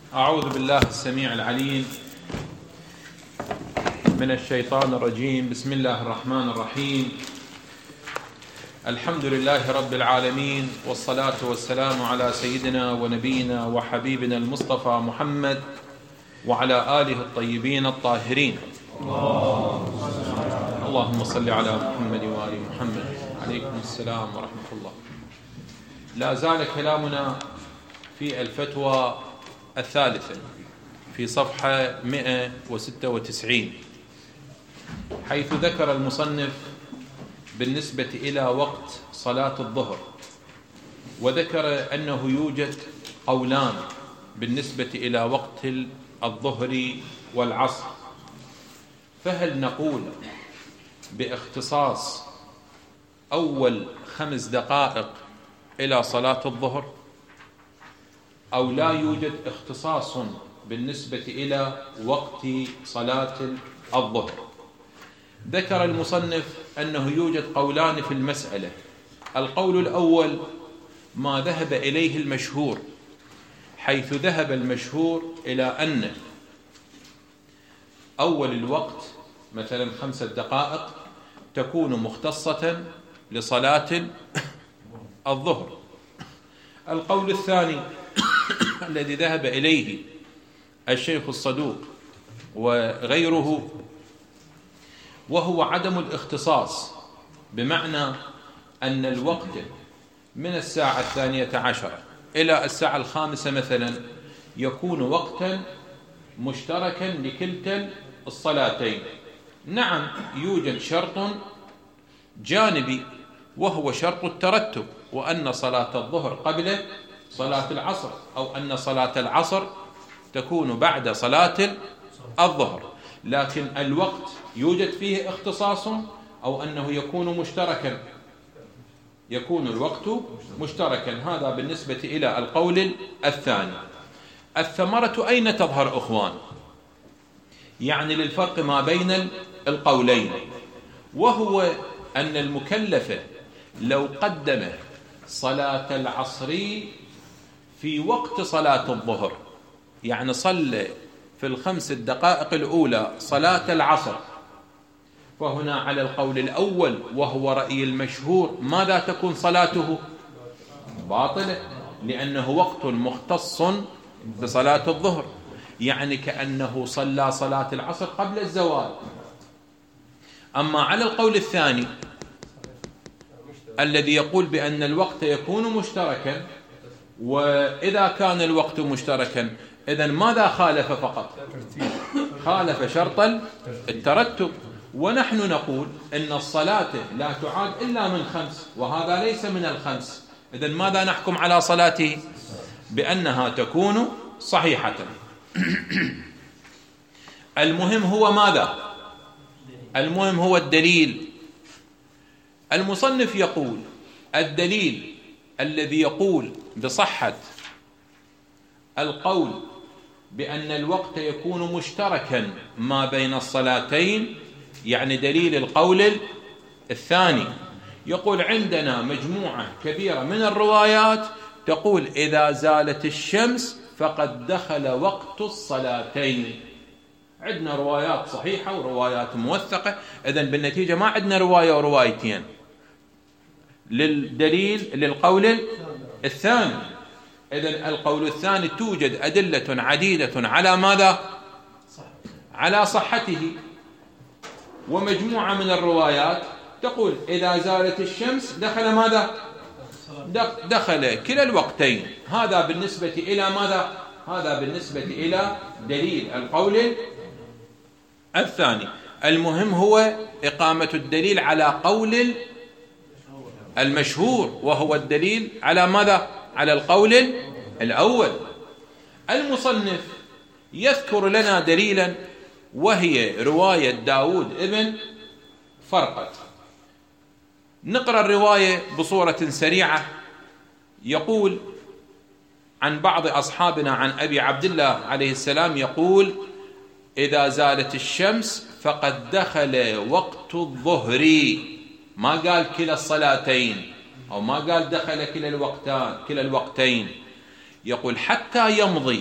أعوذ بالله السميع العليم من الشيطان الرجيم. بسم الله الرحمن الرحيم. الحمد لله رب العالمين، والصلاة والسلام على سيدنا ونبينا وحبيبنا المصطفى محمد وعلى آله الطيبين الطاهرين. اللهم صل على محمد وآل محمد. عليكم السلام ورحمة الله. لا زال كلامنا في الفتوى الثالثة في صفحة 196، حيث ذكر المصنف بالنسبة إلى وقت صلاة الظهر، وذكر أنه يوجد قولان بالنسبة إلى وقت الظهر والعصر. فهل نقول باختصاص أول 5 دقائق إلى صلاة الظهر، أو لا يوجد اختصاص بالنسبة إلى وقت صلاة الظهر؟ ذكر المصنف أنه يوجد قولان في المسألة. القول الأول ما ذهب إليه المشهور، حيث ذهب المشهور إلى أن أول الوقت مثلا 5 دقائق تكون مختصة لصلاة الظهر. القول الثاني الذي ذهب إليه الشيخ الصدوق وغيره، وهو عدم الاختصاص، بمعنى أن الوقت من الساعة 12 إلى الساعة 5 مثلا يكون وقتا مشتركا لكلتا الصلاتين. نعم، يوجد شرط جانبي وهو شرط الترتب، وأن صلاة الظهر قبل صلاة العصر، أو أن صلاة العصر تكون بعد صلاة الظهر، لكن الوقت يوجد فيه اختصاص، أو أنه يكون مشتركا، يكون الوقت مشتركا. هذا بالنسبة إلى القول الثاني. الثمرة أين تظهر أخوان؟ يعني للفرق ما بين القولين، وهو أن المكلف لو قدم صلاة العصر في وقت صلاة الظهر، يعني صلى في ال5 دقائق الأولى صلاة العصر، فهنا على القول الأول وهو رأي المشهور ماذا تكون صلاته؟ باطلة، لأنه وقت مختص بصلاة الظهر، يعني كأنه صلى صلاة العصر قبل الزوال. أما على القول الثاني الذي يقول بأن الوقت يكون مشتركا، وإذا كان الوقت مشتركا إذن ماذا خالف؟ فقط خالف شرط الترتب. ونحن نقول إن الصلاة لا تعاد إلا من 5، وهذا ليس من ال5. إذن ماذا نحكم على صلاته؟ بأنها تكون صحيحة. المهم هو ماذا؟ المهم هو الدليل. المصنف يقول الدليل الذي يقول بصحة القول بأن الوقت يكون مشتركا ما بين الصلاتين، يعني دليل القول الثاني. يقول عندنا مجموعة كبيرة من الروايات تقول إذا زالت الشمس فقد دخل وقت الصلاتين. عندنا روايات صحيحة وروايات موثقة. إذن بالنتيجة ما عندنا رواية وروايتين للدليل للقول الثاني. إذن القول الثاني توجد أدلة عديدة على ماذا؟ على صحته. ومجموعة من الروايات تقول إذا زالت الشمس دخل ماذا؟ دخل كلا الوقتين. هذا بالنسبة إلى ماذا؟ هذا بالنسبة إلى دليل القول الثاني. المهم هو إقامة الدليل على قول المشهور، وهو الدليل على ماذا؟ على القول الأول. المصنف يذكر لنا دليلا، وهي رواية داود ابن فرقد. نقرأ الرواية بصورة سريعة. يقول عن بعض أصحابنا عن أبي عبد الله عليه السلام يقول إذا زالت الشمس فقد دخل وقت الظهر. ما قال كلا الصلاتين، أو ما قال دخل كلا الوقتين. يقول حتى يمضي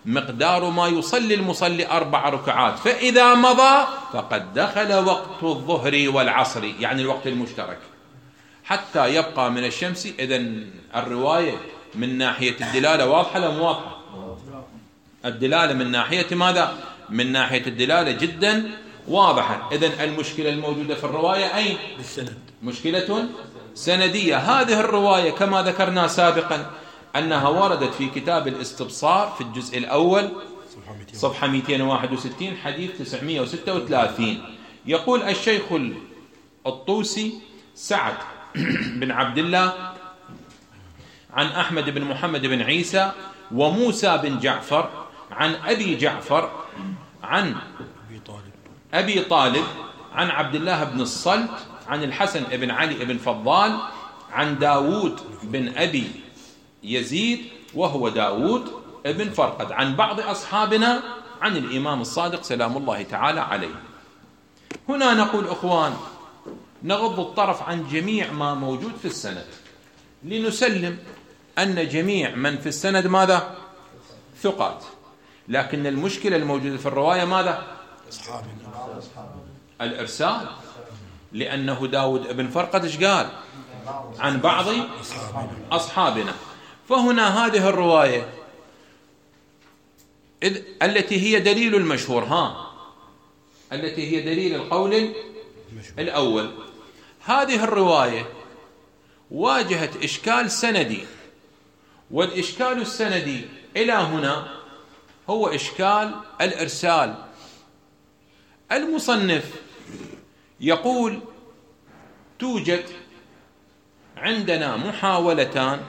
مقدار ما يصلي المصلي 4 ركعات، فإذا مضى فقد دخل وقت الظهر والعصر، يعني الوقت المشترك، حتى يبقى من الشمس. إذن الرواية من ناحية الدلالة واضحة لا مو واضحة؟ الدلالة من ناحية ماذا؟ من ناحية الدلالة جدا واضحة. إذن المشكلة الموجودة في الرواية أين؟ بالسند، مشكلة سندية. هذه الرواية كما ذكرنا سابقا أنها وردت في كتاب الاستبصار في الجزء الأول صفحة 261 حديث 936. يقول الشيخ الطوسي سعد بن عبد الله عن أحمد بن محمد بن عيسى وموسى بن جعفر عن أبي جعفر عن أبي طالب عن عبد الله بن الصلت عن الحسن بن علي بن فضال عن داود بن أبي يزيد وهو داود بن فرقد عن بعض أصحابنا عن الإمام الصادق سلام الله تعالى عليه. هنا نقول أخوان نغض الطرف عن جميع ما موجود في السند لنسلم أن جميع من في السند ماذا؟ ثقات، لكن المشكلة الموجودة في الرواية ماذا؟ الإرسال، لأنه داود بن فرقد إيش قال؟ عن بعض أصحابنا. فهنا هذه الرواية التي هي دليل المشهور، التي هي دليل القول الأول، هذه الرواية واجهت إشكال سندي، والإشكال السندي إلى هنا هو إشكال الإرسال. المصنف يقول توجد عندنا محاولتان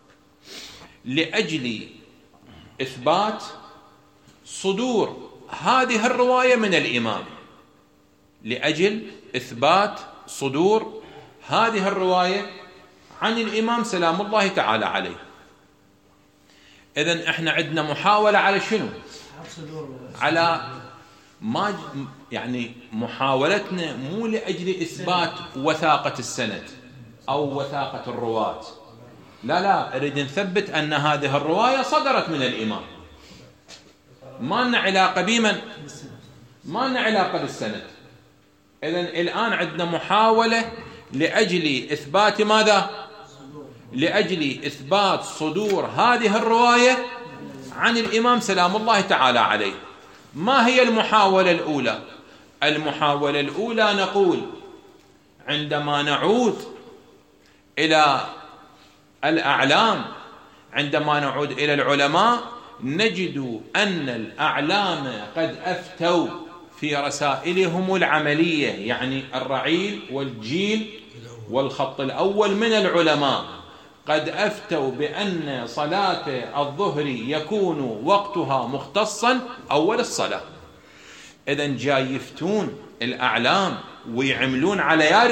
لأجل إثبات صدور هذه الرواية من الإمام، لأجل إثبات صدور هذه الرواية عن الإمام سلام الله تعالى عليه. إذن إحنا عندنا محاولة على شنو؟ على ما يعني محاولتنا مو لأجل إثبات وثاقة السند أو وثاقة الرواة، لا أريد نثبت أن هذه الرواية صدرت من الإمام، ما لنا علاقة بمن، ما لنا علاقة بالسند. إذن الآن عندنا محاولة لأجل إثبات ماذا؟ لأجل إثبات صدور هذه الرواية عن الإمام سلام الله تعالى عليه. ما هي المحاولة الأولى؟ المحاولة الأولى نقول عندما نعود إلى الأعلام، عندما نعود إلى العلماء نجد أن الأعلام قد أفتوا في رسائلهم العملية، يعني الرعيل والجيل والخط الأول من العلماء قد أفتوا بأن صلاة الظهر يكون وقتها مختصا أول الصلاة. إذن جاي يفتون الأعلام ويعملون على يا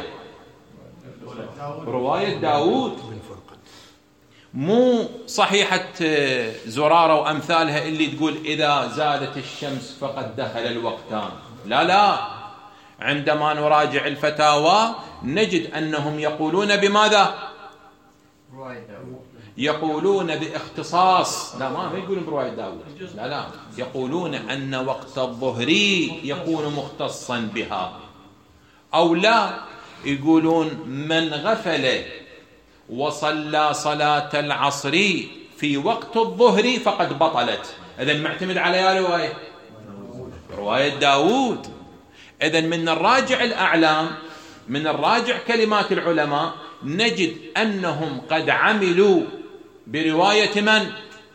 رواية داود، مو صحيحة زرارة وأمثالها اللي تقول إذا زادت الشمس فقد دخل الوقتان. لا، عندما نراجع الفتاوى نجد أنهم يقولون بماذا؟ يقولون باختصاص، لا ما يقولون برواية داود، لا يقولون أن وقت الظهر يكون مختصا بها، أو لا يقولون من غفل وصلى صلاة العصر في وقت الظهر فقد بطلت. إذن معتمد على يا رواية داود. إذن من الراجع الأعلام، من الراجع كلمات العلماء نجد أنهم قد عملوا برواية من؟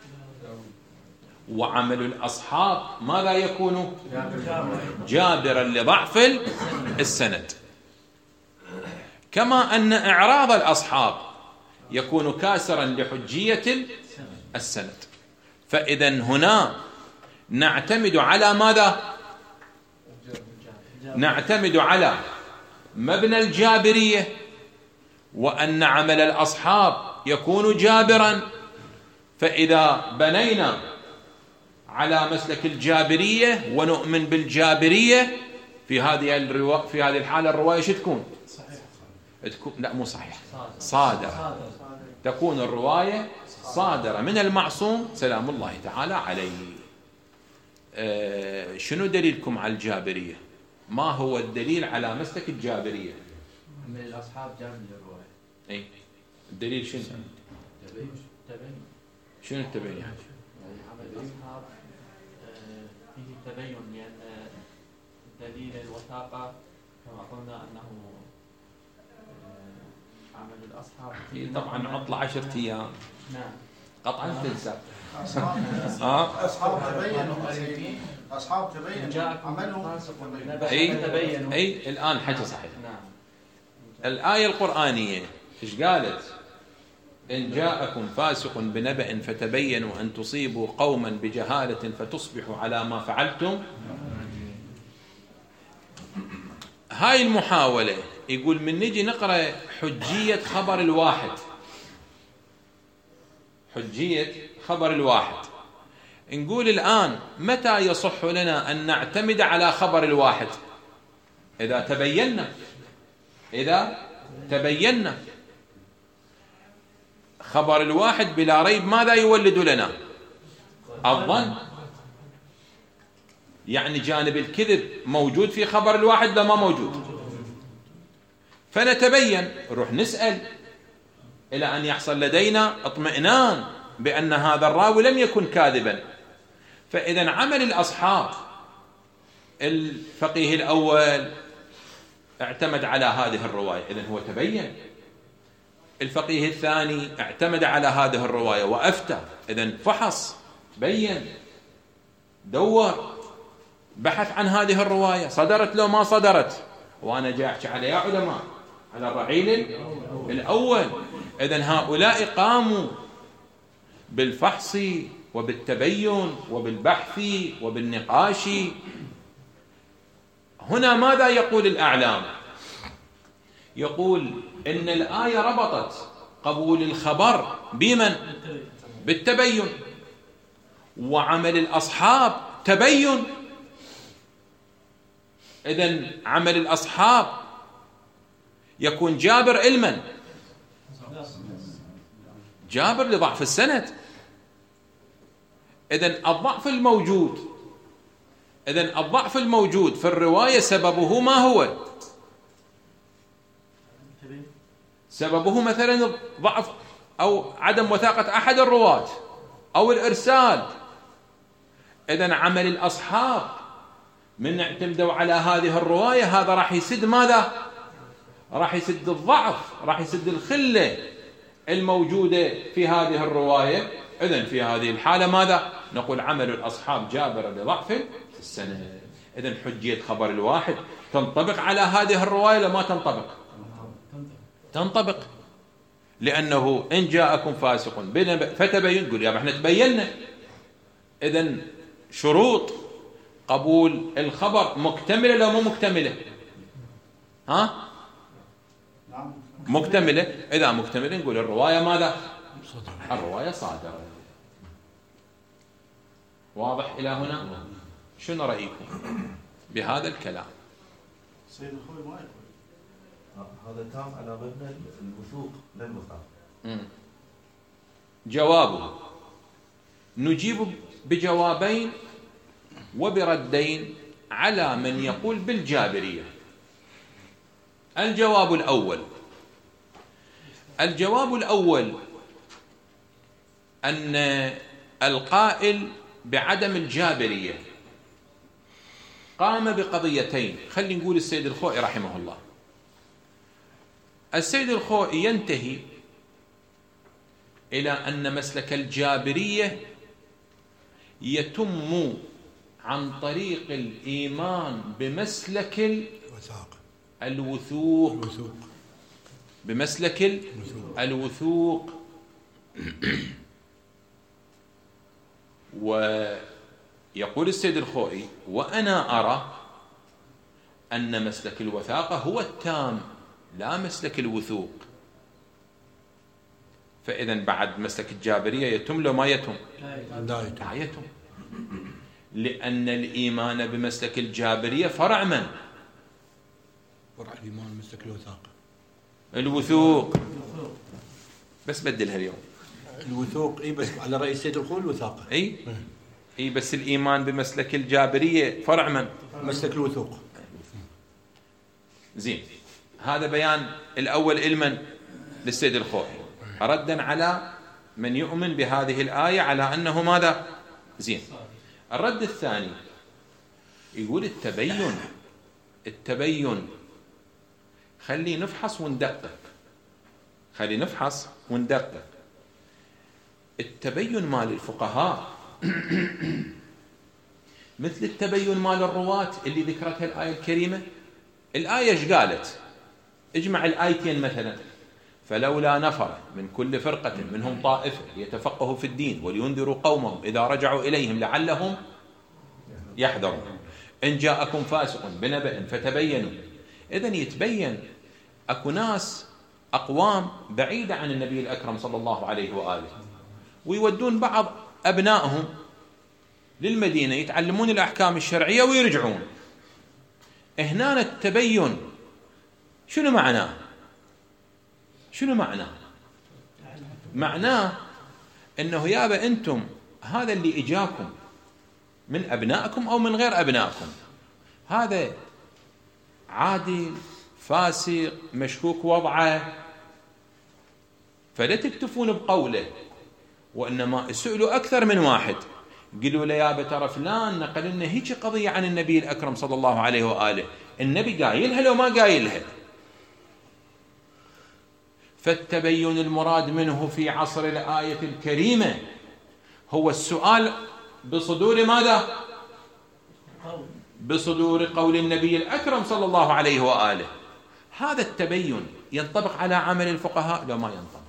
وعمل الأصحاب ماذا يكون؟ جابرا لضعف السند، كما أن إعراض الأصحاب يكون كاسرا لحجية السند. فإذن هنا نعتمد على ماذا؟ نعتمد على مبنى الجابرية، وأن عمل الأصحاب يكون جابرا. فإذا بنينا على مسلك الجابرية ونؤمن بالجابرية في هذه الحالة الرواية شو تكون؟ لا مو صحيح، صادرة، تكون الرواية صادرة من المعصوم سلام الله تعالى عليه. شنو دليلكم على الجابرية؟ ما هو الدليل على مسلك الجابرية؟ من الأصحاب جاب للرواية. أي الدليل شنو؟ تبين. شنو التبين؟ يعني عمل الأصحاب فيه تبين، لأن دليل الوثاقة كما قلنا أنه عمل الأصحاب. طبعا عطلة 10 أيام. نعم. قطعا تنسى. أصحاب تبين عملهم. أي الآن حكي صحيح. الآية القرآنية إيش قالت؟ إن جاءكم فاسق بنبأ فتبينوا أن تصيبوا قوما بجهالة فتصبحوا على ما فعلتم. هاي المحاولة يقول من نجي نقرأ حجية خبر الواحد، حجية خبر الواحد، نقول الآن متى يصح لنا أن نعتمد على خبر الواحد؟ إذا تبينا خبر الواحد بلا ريب ماذا يولد لنا؟ الظن. يعني جانب الكذب موجود في خبر الواحد لا ما موجود؟ فنتبين، نروح نسأل إلى أن يحصل لدينا اطمئنان بأن هذا الراوي لم يكن كاذبا. فإذا عمل الأصحاب، الفقيه الأول اعتمد على هذه الرواية إذن هو تبين، الفقيه الثاني اعتمد على هذه الرواية وأفتى إذن فحص بين دور بحث عن هذه الرواية صدرت لو ما صدرت. وأنا جاء أحكي على يا علماء على الرعيل الأول. إذن هؤلاء قاموا بالفحص وبالتبين وبالبحث وبالنقاش. هنا ماذا يقول الأعلام؟ يقول إن الآية ربطت قبول الخبر بمن؟ بالتبين، وعمل الأصحاب تبين. إذن عمل الأصحاب يكون جابر علما، جابر لضعف السند. إذن الضعف الموجود في الرواية سببه ما هو؟ سببه مثلا ضعف أو عدم وثاقة أحد الرواة أو الإرسال. إذن عمل الأصحاب من اعتمدوا على هذه الرواية هذا راح يسد ماذا؟ راح يسد الضعف، راح يسد الخلة الموجودة في هذه الرواية. إذن في هذه الحالة ماذا؟ نقول عمل الأصحاب جابر لضعف السند. إذن حجية خبر الواحد تنطبق على هذه الرواية لما تنطبق؟ تنطبق، لأنه إن جاءكم فاسق بنبأ فتبين، قل يا احنا تبينا. إذن شروط قبول الخبر مكتملة لو مو مكتملة؟ مكتملة. إذا مكتملة نقول الرواية ماذا؟ الرواية صادرة. واضح إلى هنا؟ شنو رأيكم بهذا الكلام؟ سيد الخوي ما يقول هذا تام على مبنى الوثوق لا الوثاق. جوابه نجيب بجوابين وبردين على من يقول بالجابرية. الجواب الأول أن القائل بعدم الجابرية قام بقضيتين. خلينا نقول السيد الخوئي رحمه الله. السيد الخوئي ينتهي إلى أن مسلك الجابرية يتم عن طريق الإيمان بمسلك الوثوق، بمسلك الوثوق. ويقول السيد الخوئي وأنا أرى أن مسلك الوثاقة هو التام لا مسلك الوثوق. فإذا بعد مسلك الجابرية يتم لو ما يتم؟ لا يتم، لأن الإيمان بمسلك الجابرية فرع من؟ فرع الإيمان مسلك الوثاقة الوثوق. بس بدلها اليوم الوثوق اي بس على رأي السيد الخوي الوثاقة. اي بس الإيمان بمسلك الجابرية فرع من؟ مسلك الوثوق. زين، هذا بيان الأول المن للسيد الخوي ردا على من يؤمن بهذه الآية على أنه ماذا؟ زين. الرد الثاني يقول التبين خلي نفحص وندقق. التبين مال الفقهاء مثل التبين مال الرواة اللي ذكرتها الآية الكريمة. الآية ايش قالت؟ اجمع الآيتين مثلا: فلولا نفر من كل فرقة منهم طائفة ليتفقهوا في الدين ولينذروا قومهم إذا رجعوا إليهم لعلهم يحذرون إن جاءكم فاسق بنبأ فتبينوا. إذن يتبين أكو ناس أقوام بعيدة عن النبي الأكرم صلى الله عليه وآله ويودون بعض أبنائهم للمدينة يتعلمون الأحكام الشرعية ويرجعون. هنا التبين شنو معناه؟ معناه أنه يابا أنتم هذا اللي إجاكم من أبنائكم أو من غير أبنائكم هذا عادل فاسق مشكوك وضعه، فلا تكتفون بقوله، وإنما اسألوا أكثر من واحد قالوا له يابا ترى فلان نقل لنا هيك قضية عن النبي الأكرم صلى الله عليه وآله، النبي قايلها لو ما قايلها. فالتبين المراد منه في عصر الآية الكريمة هو السؤال بصدور ماذا؟ بصدور قول النبي الأكرم صلى الله عليه وآله. هذا التبين ينطبق على عمل الفقهاء لو ما ينطبق.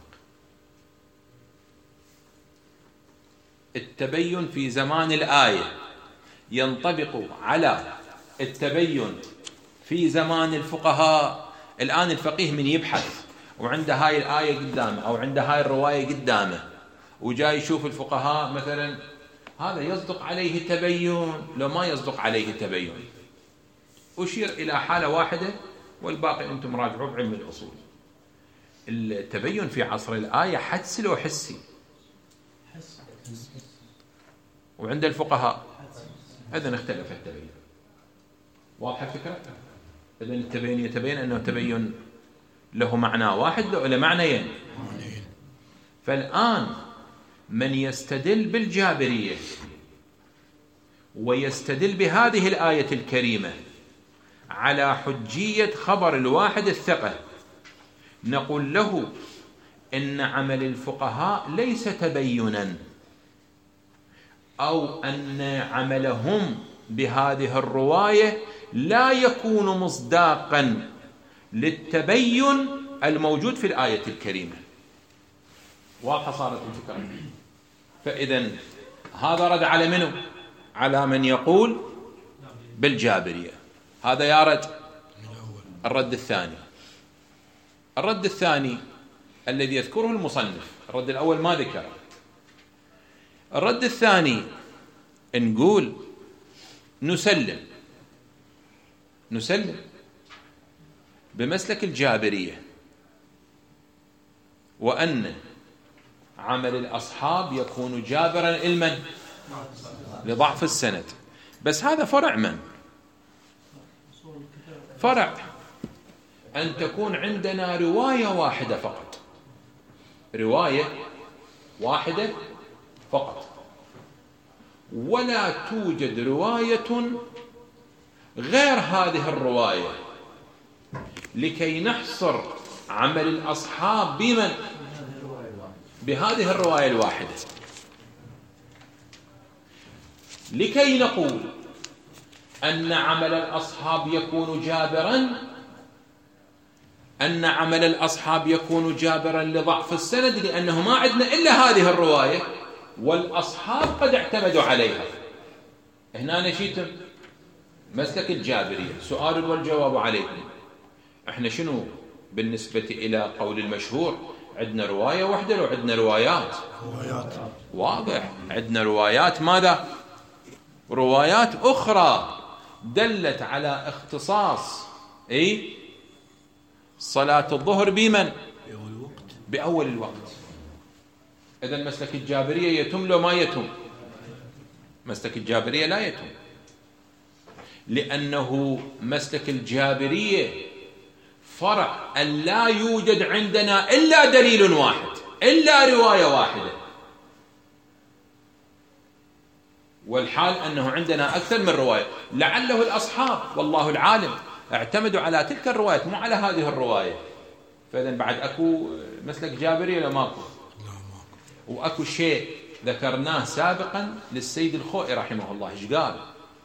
التبين في زمان الآية ينطبق على التبين في زمان الفقهاء. الآن الفقيه من يبحث وعنده هاي الآية قدامه أو عنده هاي الرواية قدامه وجاي يشوف الفقهاء مثلا هذا يصدق عليه تبين لو ما يصدق عليه تبين، أشير إلى حالة واحدة والباقي أنتم راجعوا بعلم الأصول. التبين في عصر الآية حدسي لو حسي؟ وعند الفقهاء إذن اختلف التبين. واضحة الفكرة؟ إذن التبين يتبين أنه تبين له معنى واحد ولا معنيين. فالآن من يستدل بالجابرية ويستدل بهذه الآية الكريمة على حجية خبر الواحد الثقة نقول له إن عمل الفقهاء ليس تبينا، أو أن عملهم بهذه الرواية لا يكون مصداقا للتبين الموجود في الآية الكريمة. واضحة صارت الفكرة. فإذا هذا رد على منه؟ على من يقول بالجابرية. هذا يرد. الرد الثاني الذي يذكره المصنف، الرد الأول ما ذكر. الرد الثاني نقول نسلم بمسلك الجابرية وأن عمل الأصحاب يكون جابرا علما لضعف السند. بس هذا فرع من؟ فرع أن تكون عندنا رواية واحدة فقط، رواية واحدة فقط، ولا توجد رواية غير هذه الرواية، لكي نحصر عمل الأصحاب بمن؟ بهذه الرواية الواحدة، لكي نقول أن عمل الأصحاب يكون جابرا، أن عمل الأصحاب يكون جابرا لضعف السند، لأنه ما عندنا إلا هذه الرواية والأصحاب قد اعتمدوا عليها. هنا نشيتم مسلك الجابرية. سؤال والجواب عليكم، احنا شنو بالنسبة إلى قول المشهور؟ عندنا رواية واحدة لو عندنا روايات؟ واضح، عندنا روايات ماذا؟ روايات أخرى دلت على اختصاص صلاة الظهر بمن؟ بأول الوقت. إذن مسلك الجابرية يتم لو ما يتم؟ مسلك الجابرية لا يتم، لأنه مسلك الجابرية فرع أن لا يوجد عندنا إلا دليل واحد، إلا رواية واحدة، والحال أنه عندنا أكثر من رواية. لعله الأصحاب والله العالم اعتمدوا على تلك الروايات مو على هذه الرواية. فإذن بعد أكو مسلك جابرية ولا ماكو؟ وأكو شيء ذكرناه سابقا للسيد الخوئي رحمه الله. إيش قال؟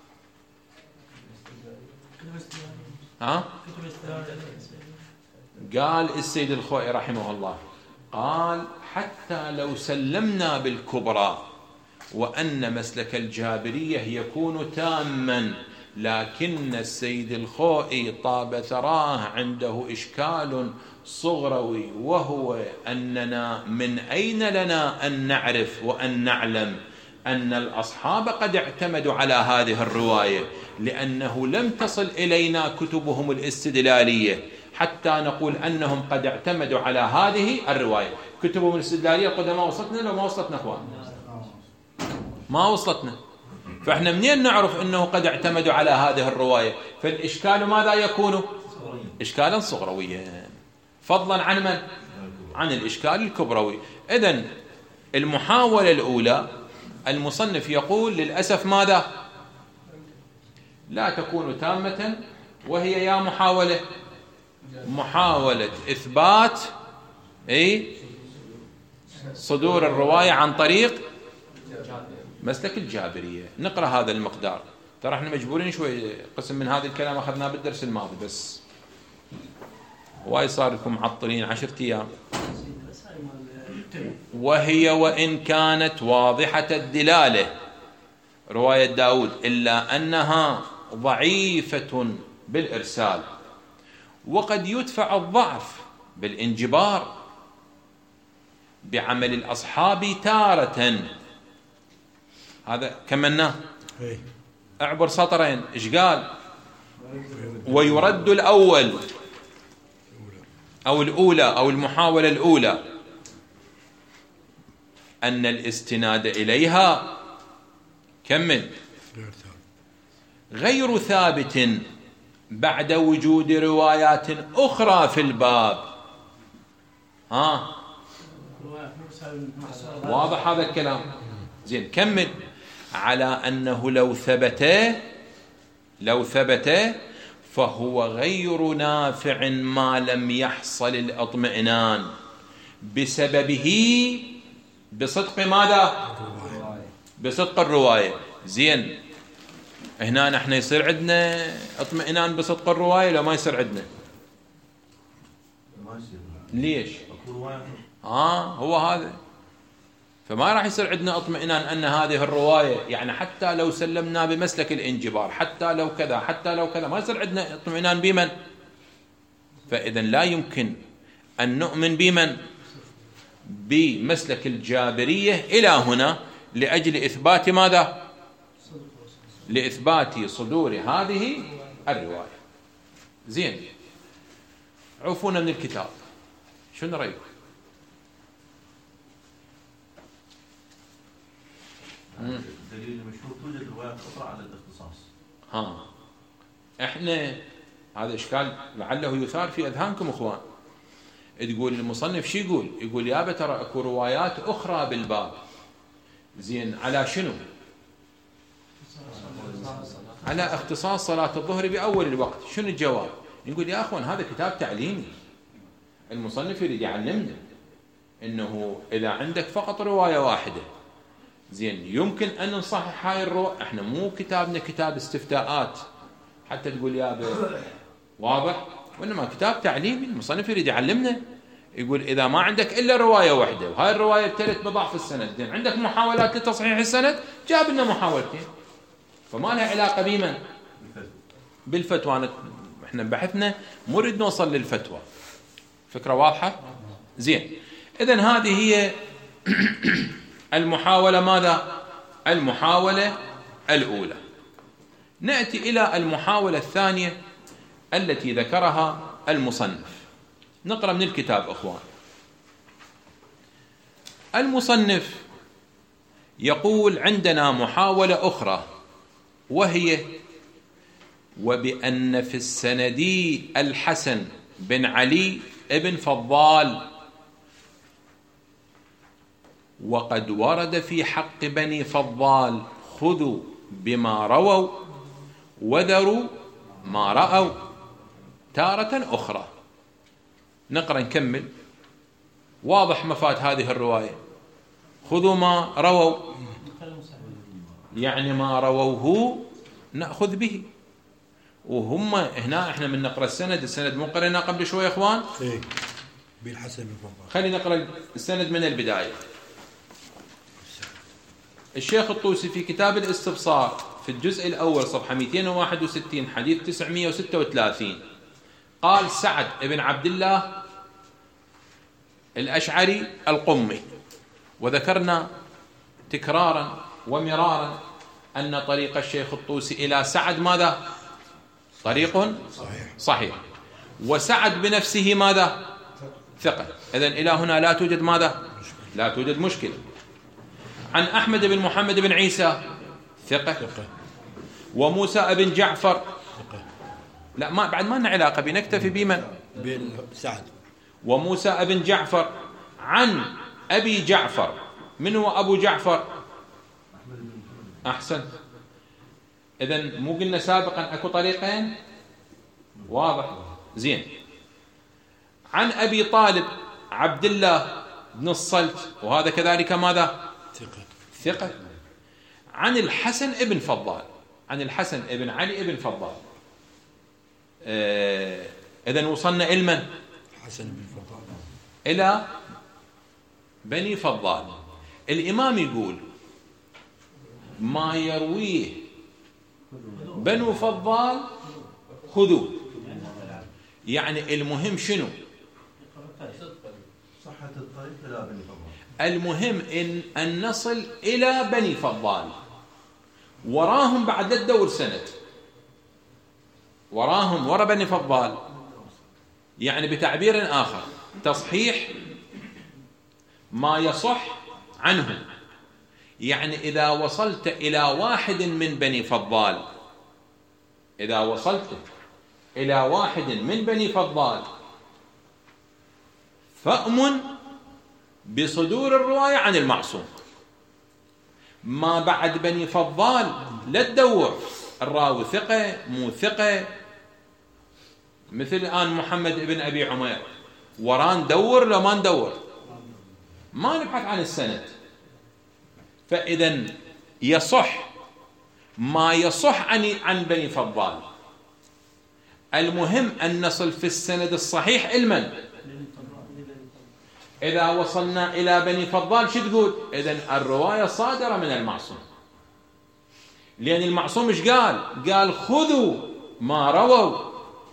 قال السيد الخوئي رحمه الله، قال حتى لو سلمنا بالكبرى وأن مسلك الجابرية يكون تاما، لكن السيد الخوئي طاب ثراه عنده إشكال صغروي، وهو أننا من أين لنا أن نعرف وأن نعلم أن الأصحاب قد اعتمدوا على هذه الرواية، لأنه لم تصل إلينا كتبهم الاستدلالية حتى نقول أنهم قد اعتمدوا على هذه الرواية. كتبهم الاستدلالية قد ما وصلتنا لو ما وصلتنا أخوان؟ ما وصلتنا. فإحنا منين نعرف أنه قد اعتمدوا على هذه الرواية؟ فالإشكال ماذا يكون؟ إشكالا صغرويا، فضلا عن من؟ عن الإشكال الكبروي. إذن المحاولة الأولى المصنف يقول للأسف ماذا؟ لا تكون تامة، وهي يا محاولة إثبات صدور الرواية عن طريق مسلك الجابرية. نقرأ هذا المقدار، ترى احنا مجبورين شوي، قسم من هذا الكلام أخذناه بالدرس الماضي بس واي صار لكم معطلين 10 أيام. وهي وإن كانت واضحة الدلالة رواية داود إلا أنها ضعيفة بالإرسال، وقد يدفع الضعف بالانجبار بعمل الأصحاب تارة. هذا كملناه، اعبر سطرين. إيش قال؟ ويرد الأول أو الأولى أو المحاولة الأولى أن الاستناد إليها كمل غير ثابت بعد وجود روايات أخرى في الباب. واضح هذا الكلام؟ زين كمل. على أنه لو ثبت فهو غير نافع ما لم يحصل الاطمئنان بسببه بصدق ماذا؟ بصدق الرواية. زين هنا نحن يصير عندنا اطمئنان بصدق الرواية لو ما يصير عندنا؟ ليش؟ هو هذا. فما راح يصير عندنا اطمئنان أن هذه الرواية، يعني حتى لو سلمنا بمسلك الانجبار، حتى لو كذا حتى لو كذا، ما يصير عندنا اطمئنان بمن؟ فإذا لا يمكن أن نؤمن بمن؟ بمسلك الجابرية إلى هنا لأجل إثبات ماذا؟ لإثبات صدور هذه الرواية. زين عوفونا من الكتاب، شنو رأيكم؟ دليل المشهور توجد روايات أخرى على الاختصاص. احنا هذا إشكال لعله يثار في أذهانكم إخوان. تقول المصنف شو يقول؟ يقول يابا ترى اكو روايات أخرى بالباب. زين على شنو؟ على اختصاص صلاة الظهر بأول الوقت. شنو الجواب؟ يقول يا أخوان هذا كتاب تعليمي، المصنف يريد يعلمنا إنه إذا عندك فقط رواية واحدة زين يمكن أن نصحح هاي الرواية. احنا مو كتابنا كتاب استفتاءات حتى تقول يا واضح، وإنما كتاب تعليمي، المصنف يريد يعلمنا. يقول إذا ما عندك إلا رواية واحدة وهاي الرواية ابتلت بضعف السند، زين عندك محاولات لتصحيح السند، جاب لنا محاولتين، فما لها علاقة بمن؟ بالفتوى. احنا بحثنا مريد نوصل للفتوى. فكرة واضحة؟ زين إذن هذه هي المحاولة ماذا؟ المحاولة الأولى. نأتي إلى المحاولة الثانية التي ذكرها المصنف. نقرأ من الكتاب أخوان. المصنف يقول عندنا محاولة أخرى، وهي وبأن في السند الحسن بن علي ابن فضال، وقد ورد في حق بني فضال خذوا بما رووا وذروا ما رأوا تارة أخرى. نقرأ نكمل. واضح مفاد هذه الرواية. خذوا ما رووا يعني ما رووه نأخذ به. وهم هنا احنا من نقرأ السند مو قرأنا قبل شوي يا اخوان؟ ايه بالحسن بالفضل. خلينا نقرأ السند من البداية. الشيخ الطوسي في كتاب الاستبصار في الجزء الأول صفحة 261 حديث 936 قال: سعد بن عبد الله الأشعري القمي. وذكرنا تكرارا ومرارا أن طريق الشيخ الطوسي إلى سعد ماذا؟ طريق صحيح. وسعد بنفسه ماذا؟ ثقة. إذن إلى هنا لا توجد ماذا؟ لا توجد مشكلة. عن أحمد بن محمد بن عيسى ثقة. وموسى بن جعفر لا ما بعد ما لنا علاقة بنكتفي بمن؟ سعد. وموسى بن جعفر عن أبي جعفر. من هو أبو جعفر؟ أحسن. إذن مو قلنا سابقا أكو طريقين؟ واضح زين. عن أبي طالب عبد الله بن الصلت، وهذا كذلك ماذا؟ ثقة. عن الحسن ابن فضال، عن الحسن ابن علي ابن فضال. إذن وصلنا إلى من؟ حسن بن فضال إلى بني فضال. الإمام يقول ما يرويه بنو فضال خذوه. يعني المهم شنو؟ صحة الطريق إلى بني فضال. المهم أن نصل إلى بني فضال. وراهم بعد الدور سنة، وراهم ورا بني فضال. يعني بتعبير آخر تصحيح ما يصح عنه. يعني إذا وصلت إلى واحد من بني فضال، إذا وصلت إلى واحد من بني فضال فأمن بصدور الرواية عن المعصوم. ما بعد بني فضال لا تدور الراوي ثقة مو ثقة. مثل الآن محمد بن أبي عمير، وران ندور لو ما ندور، ما نبحث عن السند. فإذا يصح ما يصح عن بني فضال. المهم أن نصل في السند الصحيح علما. إذا وصلنا إلى بني فضال شو تقول؟ إذن الرواية صادرة من المعصوم. لأن المعصوم مش قال خذوا ما رووا،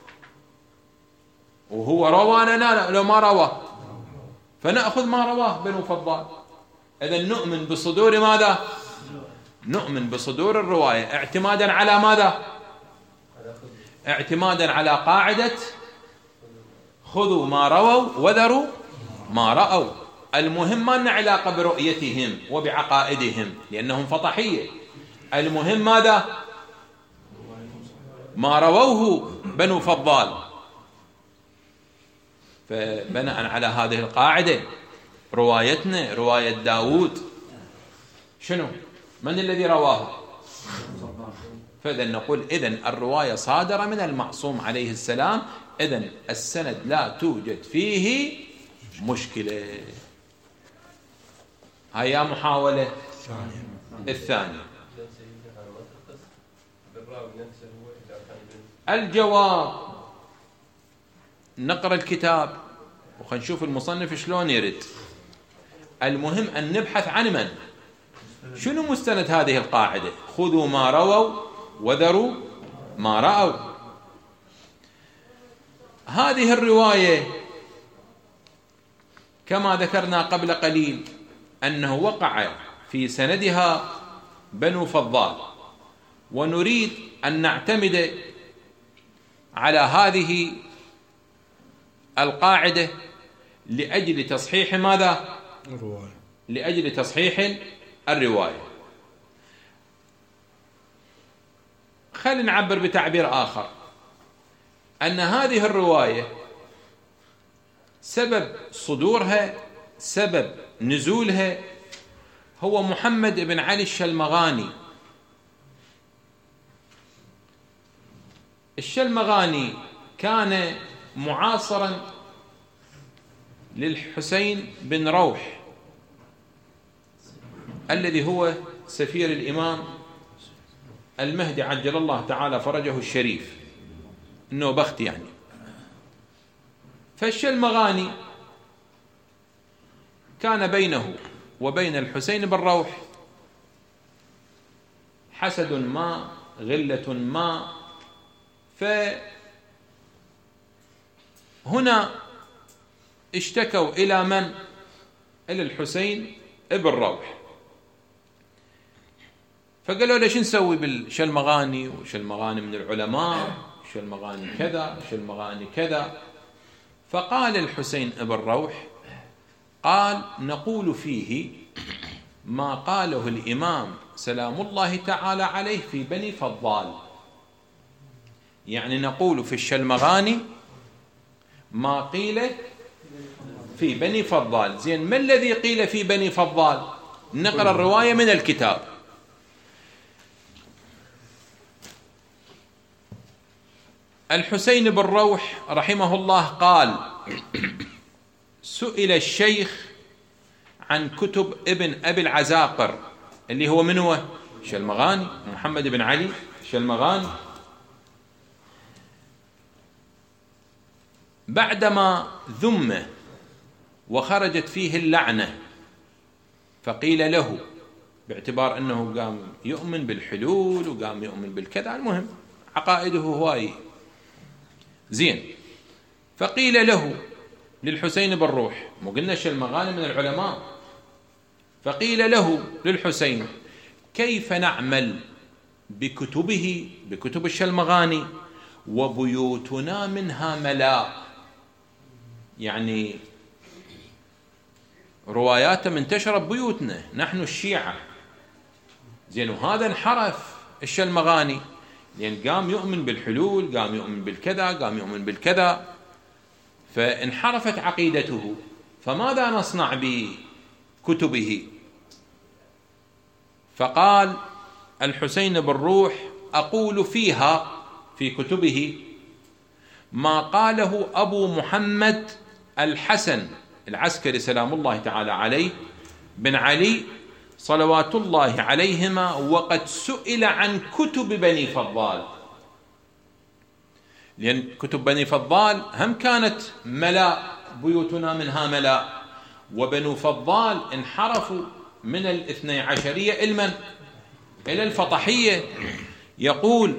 وهو روى لنا لو ما روى فنأخذ ما رواه بنو فضال. إذن نؤمن بصدور ماذا؟ نؤمن بصدور الرواية اعتمادا على ماذا؟ اعتمادا على قاعدة خذوا ما رووا وذروا ما رأوا. المهم ما لنا علاقة برؤيتهم وبعقائدهم لأنهم فطحية. المهم ماذا؟ ما رووه بنو فضال. فبناء على هذه القاعدة روايتنا رواية داود شنو؟ من الذي رواه؟ فإذن نقول إذن الرواية صادرة من المعصوم عليه السلام. إذن السند لا توجد فيه مشكلة. هيا محاولة الثانية. الجواب نقرأ الكتاب وخلينا نشوف المصنف شلون يرد. المهم أن نبحث عن من؟ شنو مستند هذه القاعدة؟ خذوا ما رووا وذروا ما رأوا. هذه الرواية كما ذكرنا قبل قليل أنه وقع في سندها بنو فضال، ونريد أن نعتمد على هذه القاعدة لأجل تصحيح ماذا؟ لأجل تصحيح الرواية. خلينا نعبر بتعبير آخر، أن هذه الرواية سبب صدورها، سبب نزولها، هو محمد بن علي الشلمغاني. الشلمغاني كان معاصرا للحسين بن روح الذي هو سفير الإمام المهدي عجل الله تعالى فرجه الشريف، النوبختي يعني. فالشلمغاني كان بينه وبين الحسين بن روح حسد ما، غلة ما، فهنا اشتكوا إلى من؟ إلى الحسين بن روح. فقالوا له شو نسوي بالشلمغاني؟ وشلمغاني من العلماء، شلمغاني كذا، شلمغاني كذا. فقال الحسين بن روح قال نقول فيه ما قاله الإمام سلام الله تعالى عليه في بني فضال، يعني نقول في الشلمغاني ما قيل في بني فضال. زين، ما الذي قيل في بني فضال؟ نقرأ الرواية من الكتاب. الحسين بن روح رحمه الله قال سئل الشيخ عن كتب ابن أبي العزاقر اللي هو من هو؟ شلمغاني، محمد بن علي شلمغاني. بعدما ذم وخرجت فيه اللعنة فقيل له، باعتبار أنه قام يؤمن بالحلول وقام يؤمن بالكذا، المهم عقائده هواي زين. فقيل له للحسين بن روح، مو قلنا الشلمغاني من العلماء، فقيل له للحسين كيف نعمل بكتبه، بكتب الشلمغاني، وبيوتنا منها ملاء، يعني رواياته منتشرة ببيوتنا نحن الشيعة. زين، وهذا انحرف الشلمغاني لأن قام يؤمن بالحلول، قام يؤمن بالكذا، قام يؤمن بالكذا، فانحرفت عقيدته. فماذا نصنع بكتبه؟ فقال الحسين بن روح أقول فيها، في كتبه، ما قاله أبو محمد الحسن العسكري سلام الله تعالى عليه بن علي صلوات الله عليهما، وقد سئل عن كتب بني فضال، لأن كتب بني فضال هم كانت ملاء، بيوتنا منها ملاء، وبنو فضال انحرفوا من الاثني عشرية إلى الفطحية. يقول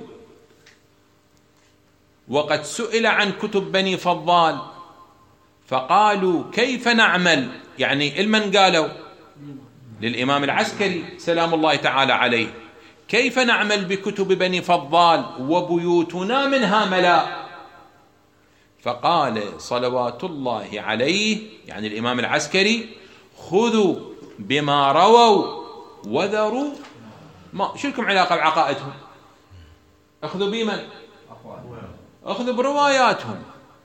وقد سئل عن كتب بني فضال فقالوا كيف نعمل، يعني المن قالوا للإمام العسكري سلام الله تعالى عليه، كيف نعمل بكتب بني فضال وبيوتنا منها ملاء؟ فقال صلوات الله عليه، يعني الإمام العسكري، خذوا بما رووا وذروا ما. شو لكم علاقة بعقائدهم؟ أخذوا بمن؟ أخذوا برواياتهم،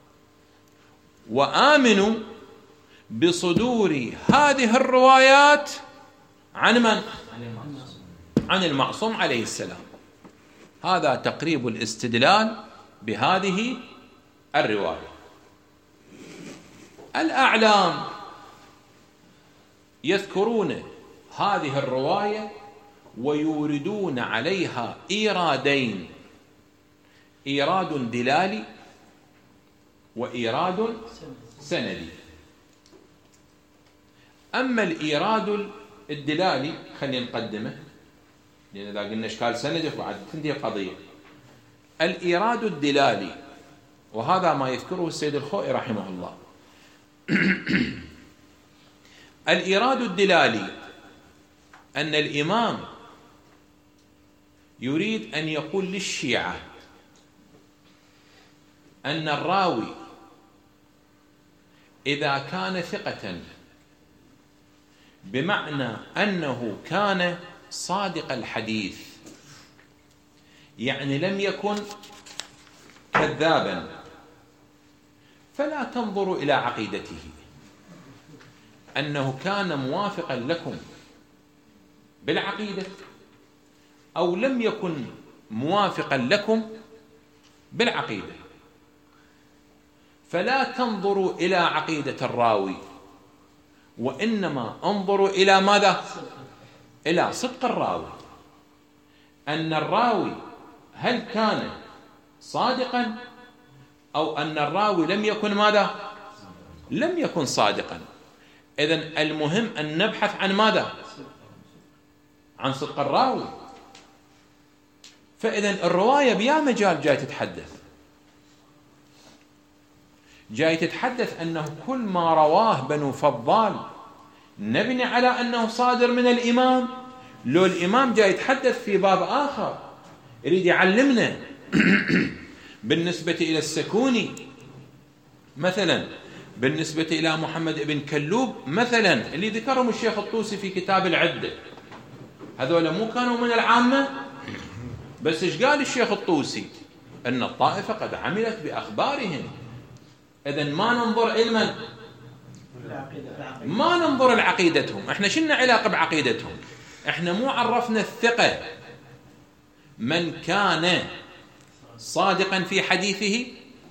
وآمنوا بصدور هذه الروايات عن من؟ عن المعصوم عليه السلام. هذا تقريب الاستدلال بهذه الرواية. الأعلام يذكرون هذه الرواية ويوردون عليها إيرادين، إيراد دلالي وإيراد سندي. أما الإيراد الدلالي خلينا نقدمه، لأن إذا قلنا إشكال سندي بعد تنتهي القضية. الإيراد الدلالي، وهذا ما يذكره السيد الخوئي رحمه الله. الإيراد الدلالي أن الإمام يريد أن يقول للشيعة أن الراوي إذا كان ثقة بمعنى أنه كان صادق الحديث، يعني لم يكن كذابا، فلا تنظروا إلى عقيدته أنه كان موافقا لكم بالعقيدة أو لم يكن موافقا لكم بالعقيدة، فلا تنظروا إلى عقيدة الراوي، وإنما انظروا إلى ماذا؟ إلى صدق الراوي، أن الراوي هل كان صادقا أو أن الراوي لم يكن ماذا؟ لم يكن صادقا. إذن المهم أن نبحث عن ماذا؟ عن صدق الراوي. فإذن الرواية بيا مجال جاي تتحدث، جاي تتحدث أنه كل ما رواه بنو فضال نبني على أنه صادر من الإمام، لو الإمام جاي يتحدث في باب آخر يريد يعلمنا بالنسبة إلى السكوني مثلا، بالنسبة إلى محمد بن كلوب مثلا اللي ذكرهم الشيخ الطوسي في كتاب العدة، هذول مو كانوا من العامة؟ بس إيش قال الشيخ الطوسي؟ أن الطائفة قد عملت بأخبارهم. إذن ما ننظر علما، ما ننظر لعقيدتهم. احنا شلنا علاقة بعقيدتهم، احنا مو عرفنا الثقة من كان صادقا في حديثه،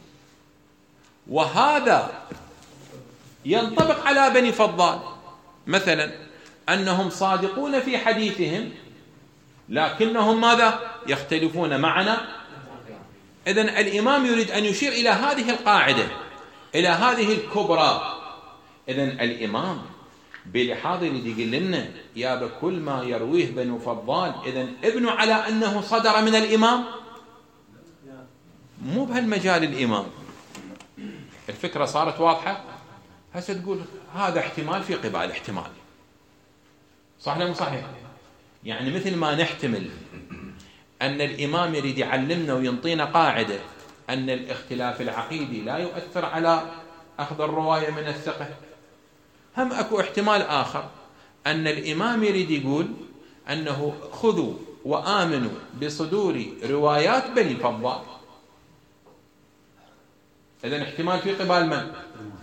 وهذا ينطبق على بني فضال مثلا أنهم صادقون في حديثهم لكنهم ماذا؟ يختلفون معنا. إذن الإمام يريد أن يشير إلى هذه القاعدة، إلى هذه الكبرى. إذن الإمام بلحاظ يريد يقول لنا يا بكل ما يرويه بنو فضال إذن ابنوا على أنه صدر من الإمام، مو بهالمجال الإمام. الفكرة صارت واضحة؟ هسه تقول هذا احتمال في قبال احتمال، صح ولا مو صحيح؟ يعني مثل ما نحتمل أن الإمام يريد يعلمنا وينطينا قاعدة أن الاختلاف العقيدي لا يؤثر على أخذ الرواية من الثقة، هم أكو احتمال آخر أن الإمام يريد يقول أنه خذوا وآمنوا بصدور روايات بني فضال. إذن احتمال في قبال من؟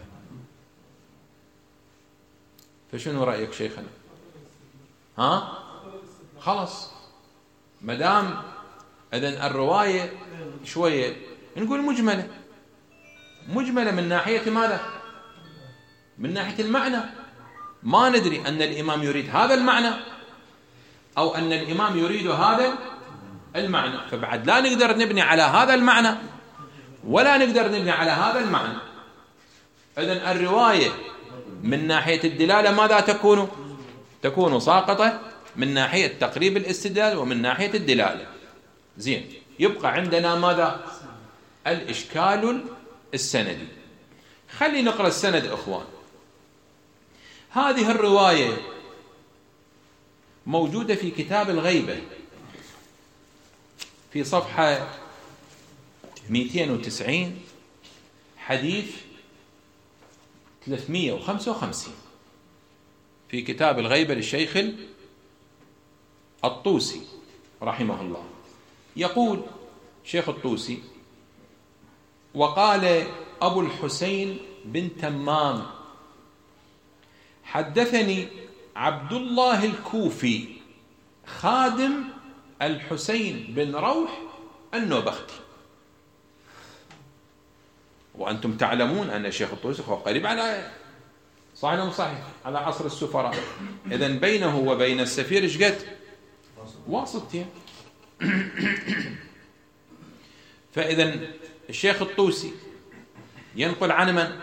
فشنو رأيك شيخنا؟ ها؟ خلص مدام إذن الرواية شوية نقول مجملة من ناحية ماذا؟ من ناحية المعنى. ما ندري أن الإمام يريد هذا المعنى أو أن الإمام يريد هذا المعنى، فبعد لا نقدر نبني على هذا المعنى ولا نقدر نبني على هذا المعنى. إذن الرواية من ناحية الدلالة ماذا تكون ساقطة من ناحية تقريب الاستدلال ومن ناحية الدلالة. زين، يبقى عندنا ماذا؟ الإشكال السندي. خلي نقرأ السند إخوان. هذه الرواية موجودة في كتاب الغيبة في صفحة 290 حديث 355 في كتاب الغيبة للشيخ الطوسي رحمه الله. يقول شيخ الطوسي: وقال أبو الحسين بن تمام حدثني عبد الله الكوفي خادم الحسين بن روح النوبختي. وأنتم تعلمون أن الشيخ الطوسي هو قريب على صحيح على عصر السفراء، إذن بينه وبين السفير إيش قد؟ واسطتين. فإذن الشيخ الطوسي ينقل عن من؟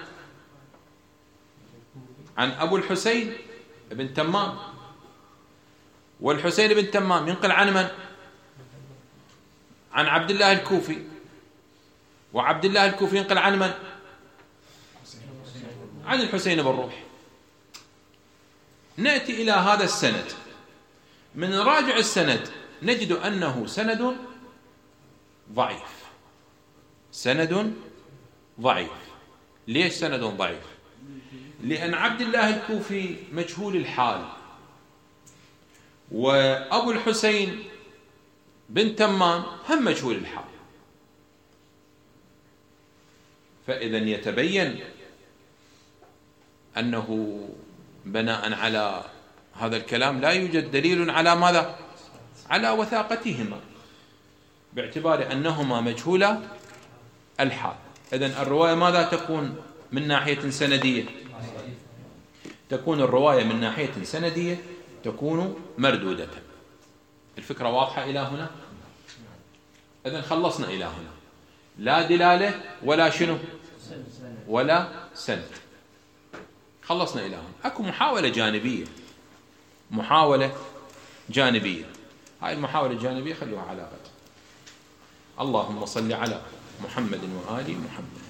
عن أبو الحسين بن تمام، والحسين بن تمام ينقل عن من؟ عن عبد الله الكوفي، وعبد الله الكوفي ينقل عن من؟ عن الحسين بن روح. نأتي إلى هذا السند، من راجع السند نجد أنه سند ضعيف. سند ضعيف. ليش سند ضعيف؟ لأن عبد الله الكوفي مجهول الحال، وأبو الحسين بن تمام هم مجهول الحال. فإذا يتبين أنه بناء على هذا الكلام لا يوجد دليل على ماذا؟ على وثاقتهما، باعتبار أنهما مجهولا الحال. إذن الرواية ماذا تكون من ناحية سندية؟ تكون الرواية من ناحية سندية تكون مردودة. الفكرة واضحة إلى هنا؟ إذن خلصنا إلى هنا، لا دلالة ولا شنو ولا سند، خلصنا إلى هنا. أكو محاولة جانبية، محاولة جانبية، هاي المحاولة الجانبية خلوها على غد. اللهم صل على محمد وآل محمد.